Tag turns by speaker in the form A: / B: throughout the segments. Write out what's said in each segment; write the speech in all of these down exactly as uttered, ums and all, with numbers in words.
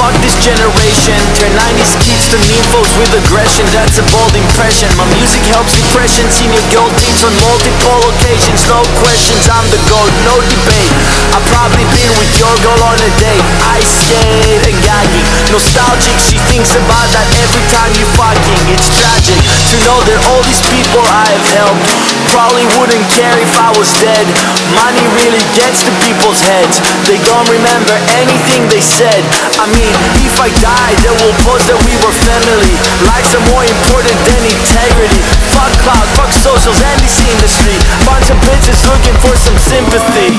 A: fuck this generation. Turn nineties kids to nymphos with aggression, that's a bold impression. My music helps depression, see me gold things on multiple occasions. No questions, I'm the GOAT, no debate. I've probably been with your girl on a date. Ice skate and gagging, nostalgic, she thinks about that every time you fucking. It's tragic to know that all these people I have helped probably wouldn't care if I was dead. Money really gets to people's heads, they don't remember anything they said. I mean, if I die, they will post that we were family. Likes are more important than integrity. Fuck cloud, fuck socials and this industry. Bunch of bitches looking for some sympathy.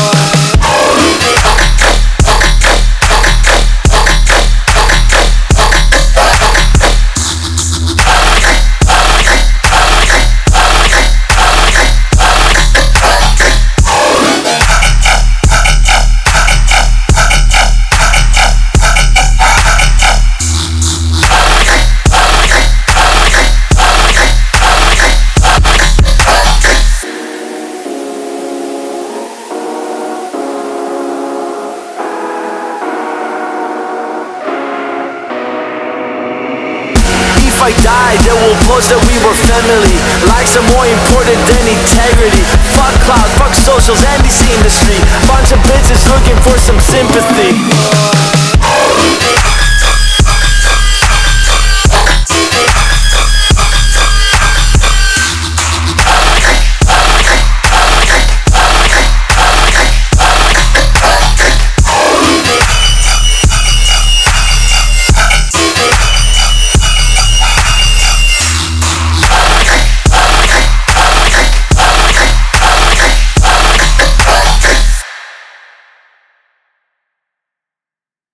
A: If I die, they will post that we were family. Likes are more important than integrity. Fuck cloud, fuck socials and this industry. Bunch of bitches looking for some sympathy.